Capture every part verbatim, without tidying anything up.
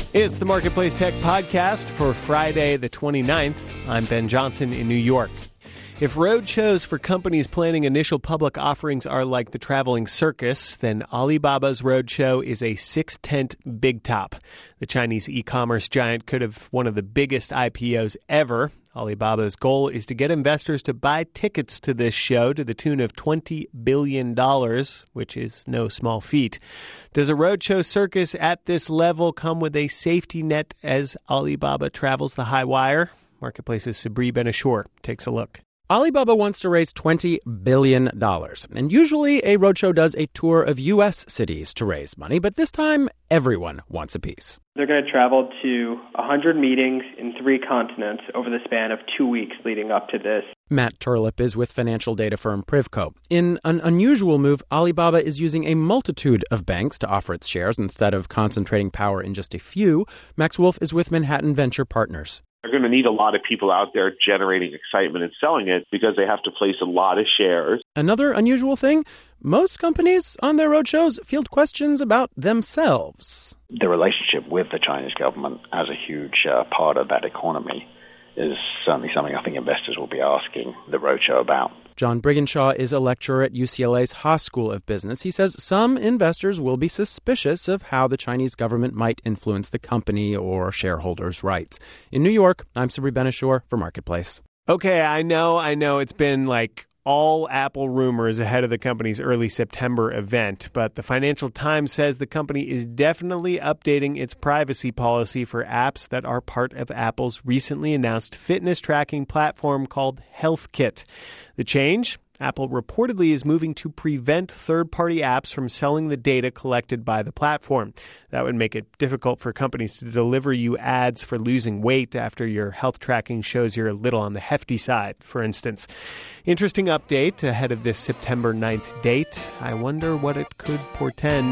It's the Marketplace Tech Podcast for Friday the twenty-ninth. I'm Ben Johnson in New York. If road shows for companies planning initial public offerings are like the traveling circus, then Alibaba's roadshow is a six-tent big top. The Chinese e-commerce giant could have one of the biggest I P Os ever. Alibaba's goal is to get investors to buy tickets to this show to the tune of twenty billion dollars, which is no small feat. Does a roadshow circus at this level come with a safety net as Alibaba travels the high wire? Marketplace's Sabri Ben-Achour takes a look. Alibaba wants to raise twenty billion dollars, and usually a roadshow does a tour of U S cities to raise money, but this time everyone wants a piece. They're going to travel to one hundred meetings in three continents over the span of two weeks leading up to this. Matt Turlip is with financial data firm Privco. In an unusual move, Alibaba is using a multitude of banks to offer its shares instead of concentrating power in just a few. Max Wolf is with Manhattan Venture Partners. They're going to need a lot of people out there generating excitement and selling it because they have to place a lot of shares. Another unusual thing, most companies on their roadshows field questions about themselves. The relationship with the Chinese government as a huge uh, part of that economy is certainly something I think investors will be asking the roadshow about. John Brigginshaw is a lecturer at U C L A's Haas School of Business. He says some investors will be suspicious of how the Chinese government might influence the company or shareholders' rights. In New York, I'm Sabri Ben-Achour for Marketplace. Okay, I know, I know it's been like all Apple rumors ahead of the company's early September event, but the Financial Times says the company is definitely updating its privacy policy for apps that are part of Apple's recently announced fitness tracking platform called HealthKit. The change? Apple reportedly is moving to prevent third-party apps from selling the data collected by the platform. That would make it difficult for companies to deliver you ads for losing weight after your health tracking shows you're a little on the hefty side, for instance. Interesting update ahead of this September ninth date. I wonder what it could portend.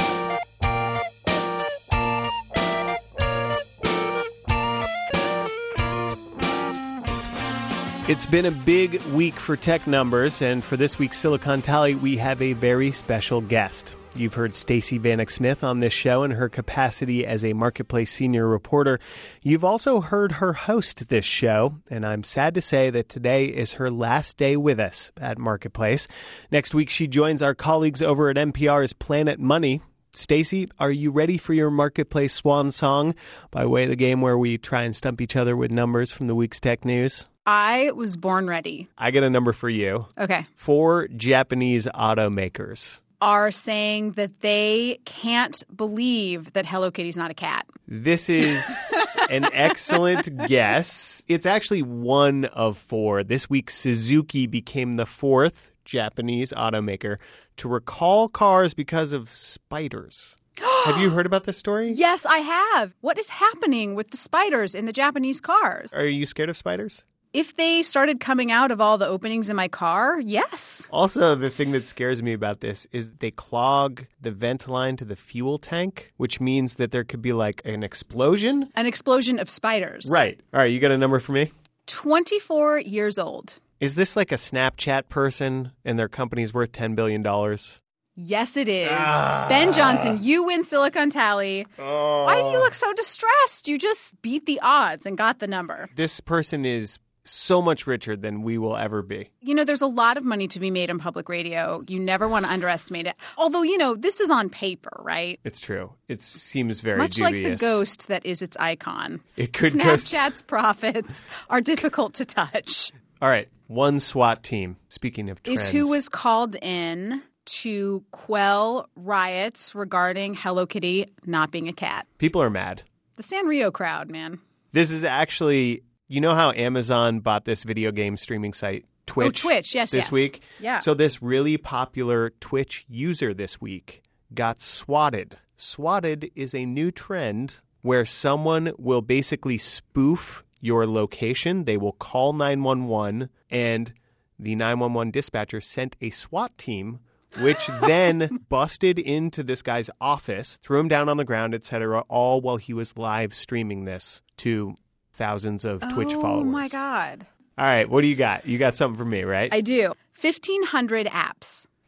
It's been a big week for tech numbers, and for this week's Silicon Tally, we have a very special guest. You've heard Stacey Vanek Smith on this show in her capacity as a Marketplace senior reporter. You've also heard her host this show, and I'm sad to say that today is her last day with us at Marketplace. Next week, she joins our colleagues over at N P R's Planet Money. Stacey, are you ready for your Marketplace swan song by way of the game where we try and stump each other with numbers from the week's tech news? I was born ready. I get a number for you. Okay. Four Japanese automakers are saying that they can't believe that Hello Kitty's not a cat. This is an excellent guess. It's actually one of four. This week, Suzuki became the fourth Japanese automaker to recall cars because of spiders. Have you heard about this story? Yes, I have. What is happening with the spiders in the Japanese cars? Are you scared of spiders? If they started coming out of all the openings in my car, yes. Also, the thing that scares me about this is they clog the vent line to the fuel tank, which means that there could be like an explosion. An explosion of spiders. Right. All right, you got a number for me? twenty-four years old. Is this like a Snapchat person and their company's worth ten billion dollars? Yes, it is. Ah. Ben Johnson, you win Silicon Tally. Oh. Why do you look so distressed? You just beat the odds and got the number. This person is so much richer than we will ever be. You know, there's a lot of money to be made on public radio. You never want to underestimate it. Although, you know, this is on paper, right? It's true. It seems very Much dubious. like the ghost that is its icon. It could Snapchat's ghost. profits are difficult to touch. All right. One SWAT team, speaking of trends. Is who was called in to quell riots regarding Hello Kitty not being a cat. People are mad. The Sanrio crowd, man. This is actually... You know how Amazon bought this video game streaming site, Twitch? Oh, Twitch, yes, This yes. week? Yeah. So this really popular Twitch user this week got swatted. Swatted is a new trend where someone will basically spoof your location. They will call nine one one, and the nine one one dispatcher sent a SWAT team, which then busted into this guy's office, threw him down on the ground, et cetera, all while he was live streaming this to thousands of Twitch oh, followers. Oh, my God. All right. What do you got? You got something for me, right? I do. fifteen hundred apps.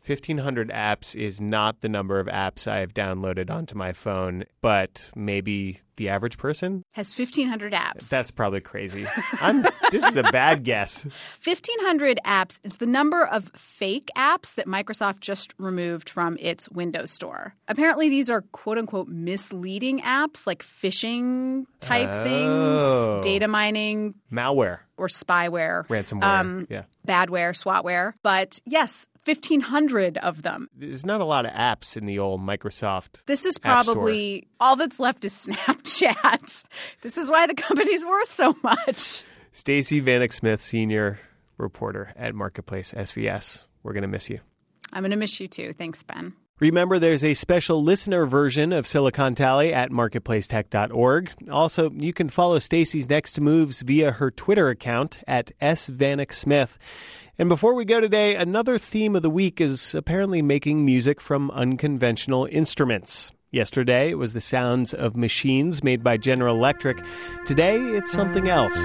fifteen hundred apps is not the number of apps I have downloaded onto my phone, but maybe the average person has fifteen hundred apps. That's probably crazy. I'm, this is a bad guess. fifteen hundred apps is the number of fake apps that Microsoft just removed from its Windows Store. Apparently, these are quote-unquote misleading apps like phishing type Oh. things, data mining. Malware. Or spyware. Ransomware, um, yeah. Badware, swatware. But yes, fifteen hundred of them. There's not a lot of apps in the old Microsoft This is App Store. probably all that's left is Snapchat. This is why the company's worth so much. Stacey Vanek Smith, senior reporter at Marketplace S V S. We're going to miss you. I'm going to miss you too. Thanks, Ben. Remember, there's a special listener version of Silicon Tally at marketplace tech dot org. Also, you can follow Stacey's next moves via her Twitter account at S Vanek Smith. And before we go today, another theme of the week is apparently making music from unconventional instruments. Yesterday, it was the sounds of machines made by General Electric. Today, it's something else.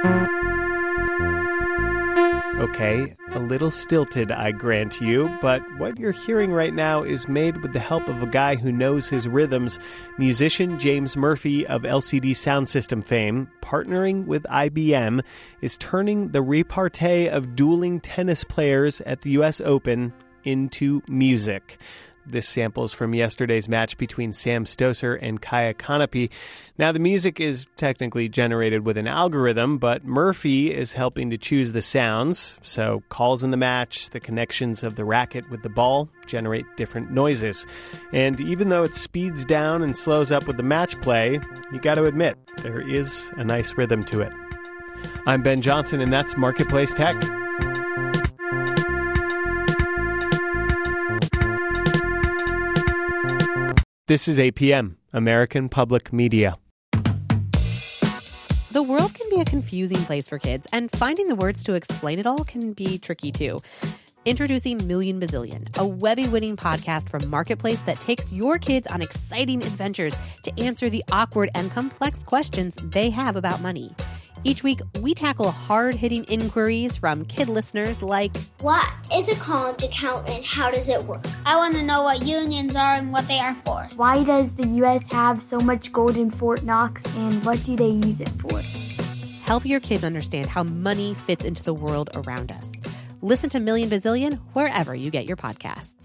Okay, a little stilted, I grant you, but what you're hearing right now is made with the help of a guy who knows his rhythms, musician James Murphy of L C D Sound System fame, partnering with I B M, is turning the repartee of dueling tennis players at the U S Open into music. This samples from yesterday's match between Sam Stosur and Kaya Kanepi. Now, the music is technically generated with an algorithm, but Murphy is helping to choose the sounds. So calls in the match, the connections of the racket with the ball generate different noises. And even though it speeds down and slows up with the match play, you got to admit, there is a nice rhythm to it. I'm Ben Johnson, and that's Marketplace Tech. This is A P M, American Public Media. The world can be a confusing place for kids, and finding the words to explain it all can be tricky too. Introducing Million Bazillion, a Webby-winning podcast from Marketplace that takes your kids on exciting adventures to answer the awkward and complex questions they have about money. Each week, we tackle hard-hitting inquiries from kid listeners like, what is a college account and how does it work? I want to know what unions are and what they are for. Why does the U S have so much gold in Fort Knox, and what do they use it for? Help your kids understand how money fits into the world around us. Listen to Million Bazillion wherever you get your podcasts.